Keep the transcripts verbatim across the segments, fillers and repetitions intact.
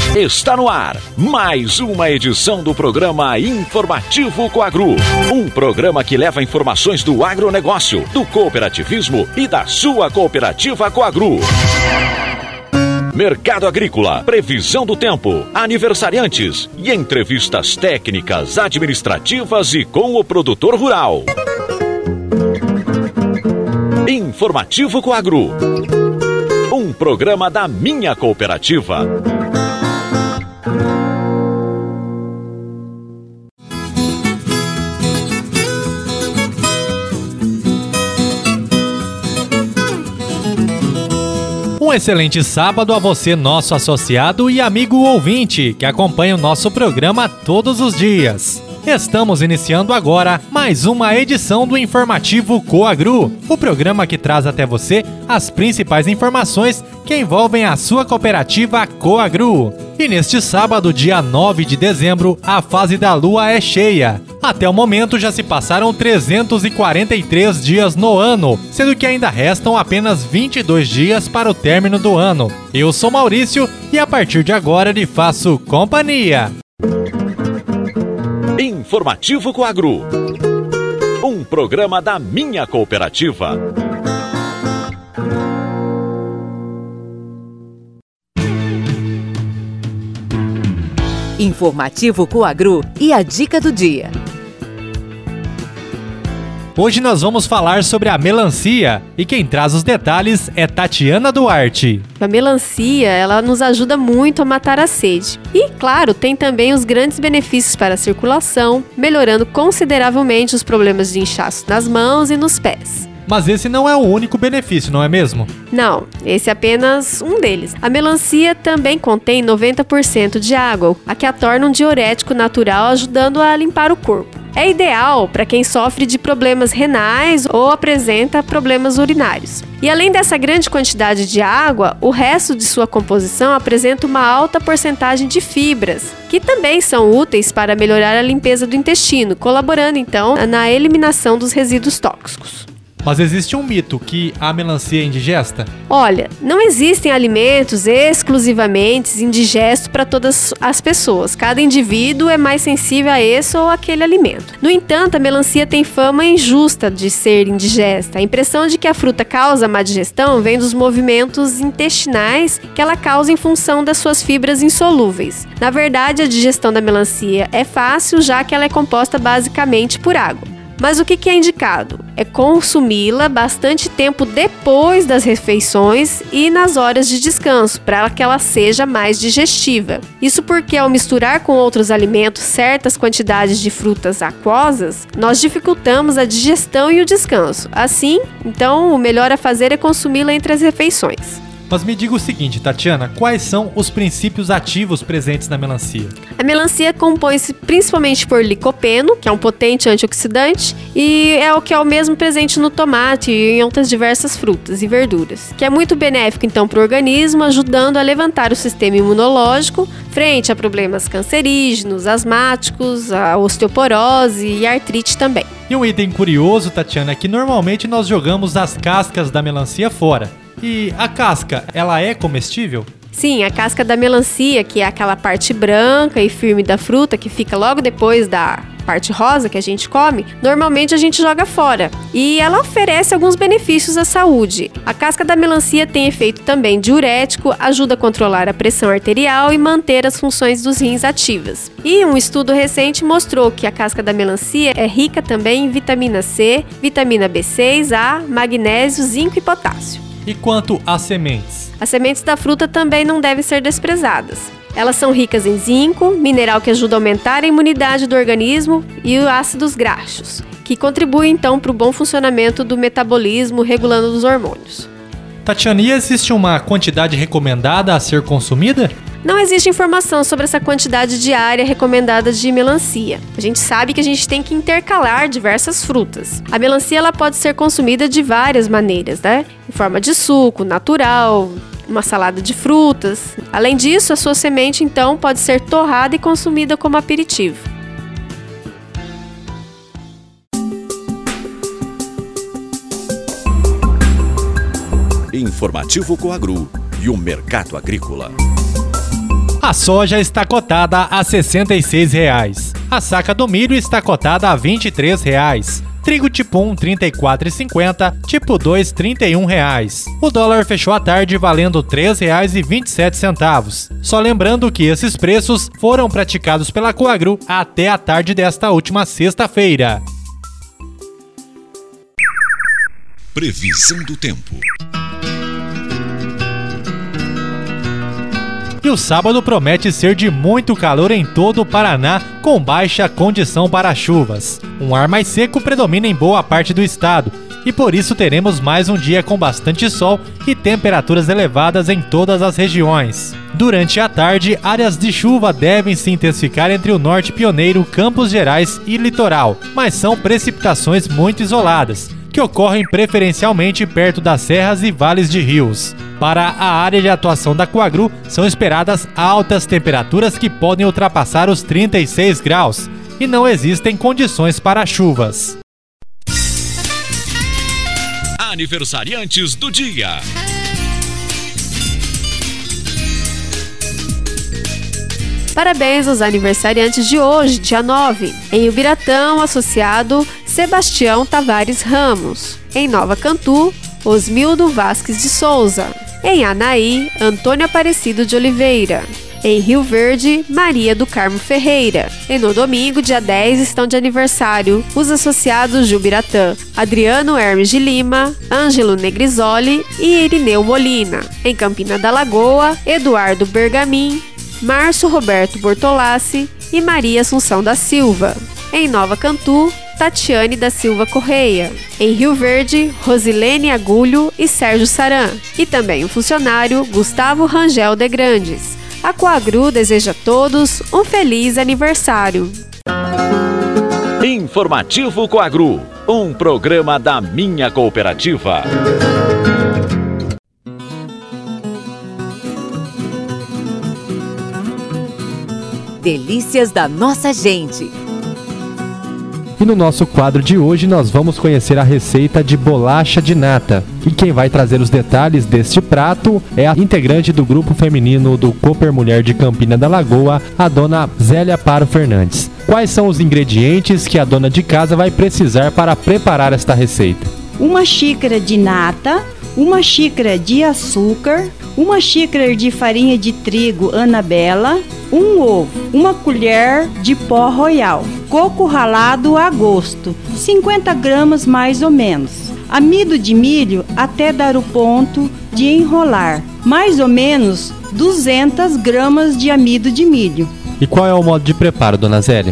Está no ar mais uma edição do programa Informativo Coagro. Um programa que leva informações do agronegócio, do cooperativismo e da sua cooperativa Coagro. Mercado agrícola, previsão do tempo, aniversariantes e entrevistas técnicas, administrativas e com o produtor rural. Informativo Coagro. Um programa da minha cooperativa. Um excelente sábado a você, nosso associado e amigo ouvinte, que acompanha o nosso programa todos os dias. Estamos iniciando agora mais uma edição do Informativo Coagro, o programa que traz até você as principais informações que envolvem a sua cooperativa Coagro. E neste sábado, dia nove de dezembro, a fase da lua é cheia. Até o momento já se passaram trezentos e quarenta e três dias no ano, sendo que ainda restam apenas vinte e dois dias para o término do ano. Eu sou Maurício e a partir de agora lhe faço companhia. Informativo Coagro. Um programa da minha cooperativa. Informativo Coagro e a dica do dia. Hoje nós vamos falar sobre a melancia e quem traz os detalhes é Tatiana Duarte. A melancia, ela nos ajuda muito a matar a sede. E, claro, tem também os grandes benefícios para a circulação, melhorando consideravelmente os problemas de inchaço nas mãos e nos pés. Mas esse não é o único benefício, não é mesmo? Não, esse é apenas um deles. A melancia também contém noventa por cento de água, a que a torna um diurético natural, ajudando a limpar o corpo. É ideal para quem sofre de problemas renais ou apresenta problemas urinários. E além dessa grande quantidade de água, o resto de sua composição apresenta uma alta porcentagem de fibras, que também são úteis para melhorar a limpeza do intestino, colaborando então na eliminação dos resíduos tóxicos. Mas existe um mito que a melancia é indigesta? Olha, não existem alimentos exclusivamente indigestos para todas as pessoas. Cada indivíduo é mais sensível a esse ou aquele alimento. No entanto, a melancia tem fama injusta de ser indigesta. A impressão de que a fruta causa má digestão vem dos movimentos intestinais que ela causa em função das suas fibras insolúveis. Na verdade, a digestão da melancia é fácil, já que ela é composta basicamente por água. Mas o que é indicado? É consumi-la bastante tempo depois das refeições e nas horas de descanso, para que ela seja mais digestiva. Isso porque ao misturar com outros alimentos certas quantidades de frutas aquosas, nós dificultamos a digestão e o descanso. Assim, então, o melhor a fazer é consumi-la entre as refeições. Mas me diga o seguinte, Tatiana, quais são os princípios ativos presentes na melancia? A melancia compõe-se principalmente por licopeno, que é um potente antioxidante, e é o que é o mesmo presente no tomate e em outras diversas frutas e verduras, que é muito benéfico então para o organismo, ajudando a levantar o sistema imunológico frente a problemas cancerígenos, asmáticos, a osteoporose e a artrite também. E um item curioso, Tatiana, é que normalmente nós jogamos as cascas da melancia fora. E a casca, ela é comestível? Sim, a casca da melancia, que é aquela parte branca e firme da fruta, que fica logo depois da parte rosa que a gente come, normalmente a gente joga fora. E ela oferece alguns benefícios à saúde. A casca da melancia tem efeito também diurético, ajuda a controlar a pressão arterial e manter as funções dos rins ativas. E um estudo recente mostrou que a casca da melancia é rica também em vitamina C, vitamina B seis, A, magnésio, zinco e potássio. E quanto às sementes? As sementes da fruta também não devem ser desprezadas. Elas são ricas em zinco, mineral que ajuda a aumentar a imunidade do organismo, e os ácidos graxos, que contribuem então para o bom funcionamento do metabolismo, regulando os hormônios. Tatiana, e existe uma quantidade recomendada a ser consumida? Não existe informação sobre essa quantidade diária recomendada de melancia. A gente sabe que a gente tem que intercalar diversas frutas. A melancia ela pode ser consumida de várias maneiras, né? Em forma de suco, natural, uma salada de frutas. Além disso, a sua semente, então, pode ser torrada e consumida como aperitivo. Informativo Coagro e o mercado agrícola. A soja está cotada a sessenta e seis reais. A saca do milho está cotada a vinte e três reais. Trigo tipo um, trinta e quatro reais e cinquenta centavos, tipo dois, trinta e um reais. O dólar fechou a tarde valendo três reais e vinte e sete centavos. Só lembrando que esses preços foram praticados pela Coagru até a tarde desta última sexta-feira. Previsão do tempo. E o sábado promete ser de muito calor em todo o Paraná, com baixa condição para chuvas. Um ar mais seco predomina em boa parte do estado, e por isso teremos mais um dia com bastante sol e temperaturas elevadas em todas as regiões. Durante a tarde, áreas de chuva devem se intensificar entre o norte pioneiro, Campos Gerais e litoral, mas são precipitações muito isoladas, que ocorrem preferencialmente perto das serras e vales de rios. Para a área de atuação da Coagru, são esperadas altas temperaturas que podem ultrapassar os trinta e seis graus, e não existem condições para chuvas. Aniversariantes do dia. Parabéns aos aniversariantes de hoje, dia nove. Em Ubiratã, associado Sebastião Tavares Ramos. Em Nova Cantu, Osmildo Vasques de Souza. Em Anaí, Antônio Aparecido de Oliveira. Em Rio Verde, Maria do Carmo Ferreira. E no domingo, dia dez, estão de aniversário os associados de Ubiratã, Adriano Hermes de Lima, Ângelo Negrisoli e Irineu Molina. Em Campina da Lagoa, Eduardo Bergamin, Márcio Roberto Bortolassi e Maria Assunção da Silva. Em Nova Cantu, Tatiane da Silva Correia. Em Rio Verde, Rosilene Agulho e Sérgio Saran. E também o funcionário Gustavo Rangel de Grandes. A Coagru deseja a todos um feliz aniversário. Informativo Coagru, um programa da Minha Cooperativa. Delícias da nossa gente. E no nosso quadro de hoje nós vamos conhecer a receita de bolacha de nata. E quem vai trazer os detalhes deste prato é a integrante do grupo feminino do Cooper Mulher de Campina da Lagoa, a dona Zélia Paro Fernandes. Quais são os ingredientes que a dona de casa vai precisar para preparar esta receita? Uma xícara de nata, uma xícara de açúcar, uma xícara de farinha de trigo Anabela, um ovo, uma colher de pó royal, coco ralado a gosto, cinquenta gramas mais ou menos, amido de milho até dar o ponto de enrolar, mais ou menos duzentas gramas de amido de milho. E qual é o modo de preparo, dona Zélia?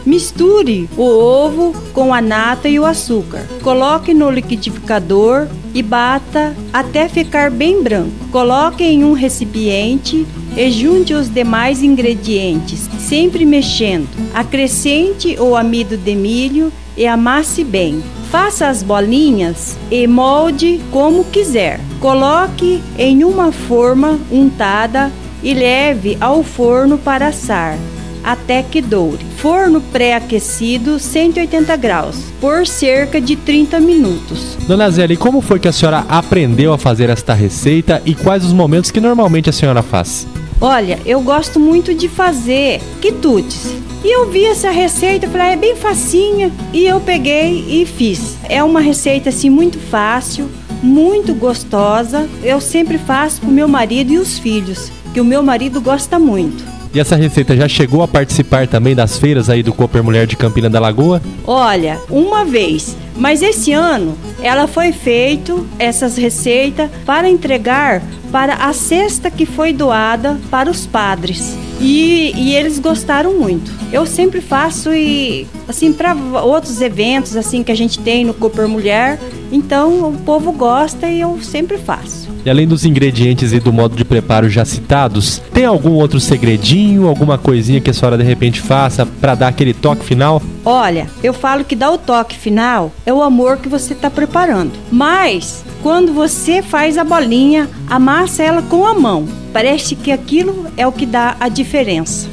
Misture o ovo com a nata e o açúcar. Coloque no liquidificador e bata até ficar bem branco. Coloque em um recipiente e junte os demais ingredientes, sempre mexendo. Acrescente o amido de milho e amasse bem. Faça as bolinhas e molde como quiser. Coloque em uma forma untada e leve ao forno para assar até que doure. Forno pré-aquecido cento e oitenta graus por cerca de trinta minutos. Dona Zélia, e como foi que a senhora aprendeu a fazer esta receita e quais os momentos que normalmente a senhora faz? Olha, eu gosto muito de fazer quitutes. E eu vi essa receita e falei, ah, é bem facinha. E eu peguei e fiz. É uma receita assim muito fácil, muito gostosa. Eu sempre faço para o meu marido e os filhos, que o meu marido gosta muito. E essa receita já chegou a participar também das feiras aí do Cooper Mulher de Campina da Lagoa? Olha, uma vez. Mas esse ano ela foi feita, essas receitas, para entregar para a cesta que foi doada para os padres. E, e eles gostaram muito. Eu sempre faço e assim para outros eventos assim que a gente tem no Cooper Mulher. Então o povo gosta e eu sempre faço. E além dos ingredientes e do modo de preparo já citados, tem algum outro segredinho, alguma coisinha que a senhora de repente faça para dar aquele toque final? Olha, eu falo que dá o toque final é o amor que você está preparando. Mas quando você faz a bolinha, amassa ela com a mão. Parece que aquilo é o que dá a diferença.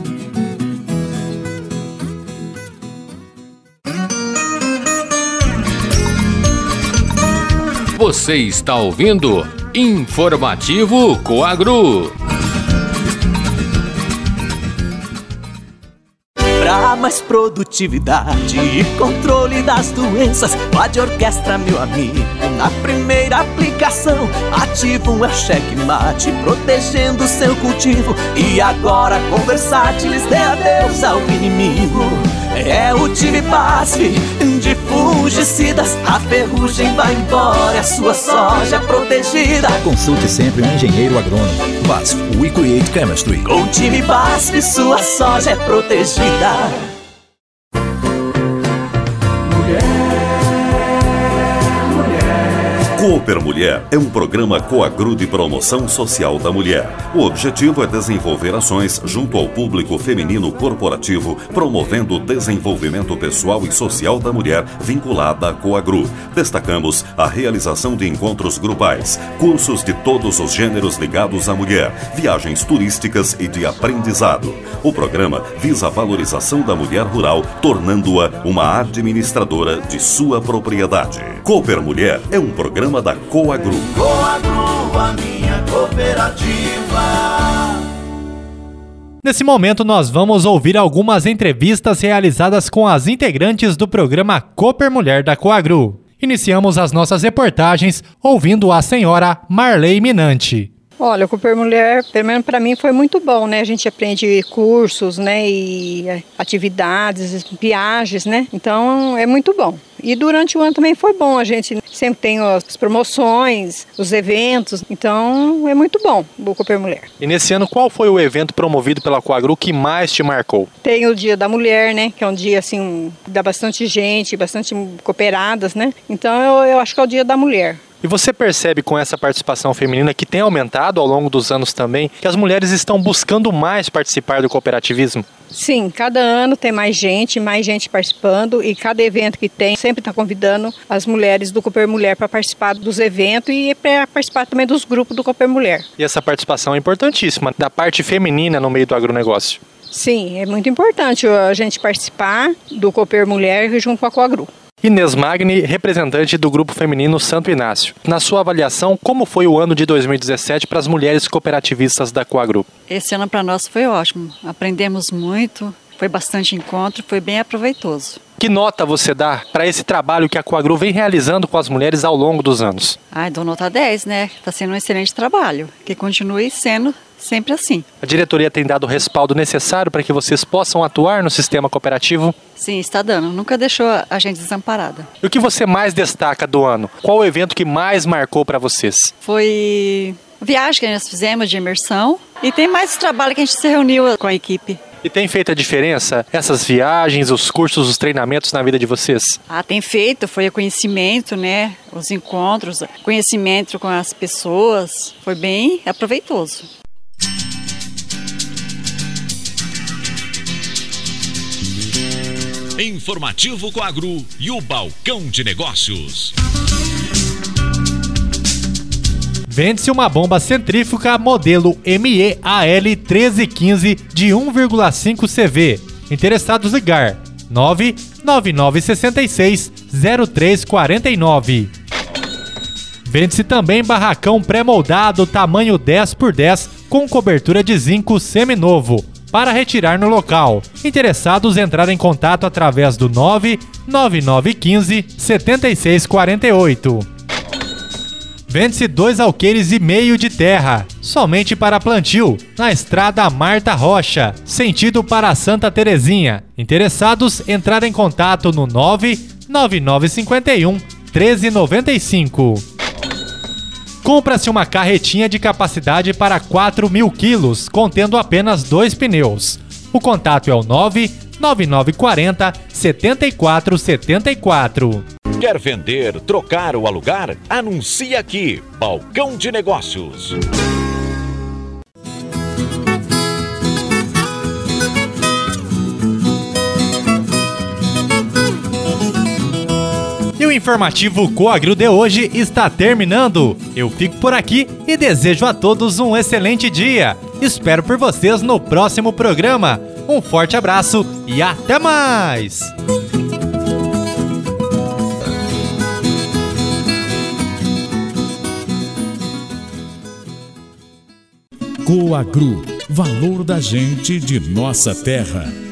Você está ouvindo Informativo Coagru. pra mais produtividade e controle das doenças. Vá de orquestra, meu amigo, na primeira aplicação. Ativo é o checkmate, protegendo seu cultivo. E agora com Versátiles dê adeus ao inimigo. É o time B A S F de fungicidas. A ferrugem vai embora, a sua soja protegida. Consulte sempre um engenheiro agrônomo. B A S F, We Create Chemistry. Com o time B A S F, sua soja é protegida. Cooper Mulher é um programa Coagru de promoção social da mulher. O objetivo é desenvolver ações junto ao público feminino corporativo, promovendo o desenvolvimento pessoal e social da mulher vinculada à Coagru. Destacamos a realização de encontros grupais, cursos de todos os gêneros ligados à mulher, viagens turísticas e de aprendizado. O programa visa a valorização da mulher rural, tornando-a uma administradora de sua propriedade. Cooper Mulher é um programa da Coagru. Coagru, a minha cooperativa. Nesse momento nós vamos ouvir algumas entrevistas realizadas com as integrantes do programa Cooper Mulher da Coagru. Iniciamos as nossas reportagens ouvindo a senhora Marley Minante. Olha, o Cooper Mulher, pelo menos para mim, foi muito bom, né? A gente aprende cursos, né? E atividades, viagens, né? Então, é muito bom. E durante o ano também foi bom. A gente sempre tem as promoções, os eventos. Então, é muito bom o Cooper Mulher. E nesse ano, qual foi o evento promovido pela Coagru que mais te marcou? Tem o Dia da Mulher, né? Que é um dia, assim, dá bastante gente, bastante cooperadas, né? Então, eu, eu acho que é o Dia da Mulher. E você percebe com essa participação feminina que tem aumentado ao longo dos anos também, que as mulheres estão buscando mais participar do cooperativismo? Sim, cada ano tem mais gente, mais gente participando e cada evento que tem sempre está convidando as mulheres do Cooper Mulher para participar dos eventos e para participar também dos grupos do Cooper Mulher. E essa participação é importantíssima, da parte feminina no meio do agronegócio. Sim, é muito importante a gente participar do Cooper Mulher junto com a Coagru. Inês Magni, representante do Grupo Feminino Santo Inácio. Na sua avaliação, como foi o ano de dois mil e dezessete para as mulheres cooperativistas da Coagru? Esse ano para nós foi ótimo. Aprendemos muito, foi bastante encontro, foi bem aproveitoso. Que nota você dá para esse trabalho que a Coagru vem realizando com as mulheres ao longo dos anos? Ai, dou nota dez, né? Está sendo um excelente trabalho. Que continue sendo sempre assim. A diretoria tem dado o respaldo necessário para que vocês possam atuar no sistema cooperativo? Sim, está dando. Nunca deixou a gente desamparada. E o que você mais destaca do ano? Qual o evento que mais marcou para vocês? Foi a viagem que nós fizemos de imersão. E tem mais trabalho que a gente se reuniu com a equipe. E tem feito a diferença essas viagens, os cursos, os treinamentos na vida de vocês? Ah, tem feito. Foi o conhecimento, né? Os encontros, conhecimento com as pessoas. Foi bem aproveitoso. Informativo Coagru e o Balcão de Negócios. Vende-se uma bomba centrífuga modelo M E A L treze quinze de um vírgula cinco C V. Interessados ligar nove nove nove seis seis zero três quatro nove. Vende-se também barracão pré-moldado tamanho dez por dez com cobertura de zinco seminovo para retirar no local. Interessados entrar em contato através do nove nove nove um cinco sete seis quatro oito. Vende-se dois alqueires e meio de terra, somente para plantio, na estrada Marta Rocha, sentido para Santa Terezinha. Interessados entrar em contato no nove nove nove cinco um um três nove cinco. Compra-se uma carretinha de capacidade para quatro mil quilos, contendo apenas dois pneus. O contato é o nove nove nove quatro zero sete quatro sete quatro. Quer vender, trocar ou alugar? Anuncie aqui. Balcão de Negócios. E o informativo Coagru de hoje está terminando. Eu fico por aqui e desejo a todos um excelente dia. Espero por vocês no próximo programa. Um forte abraço e até mais! Coagru, valor da gente de nossa terra.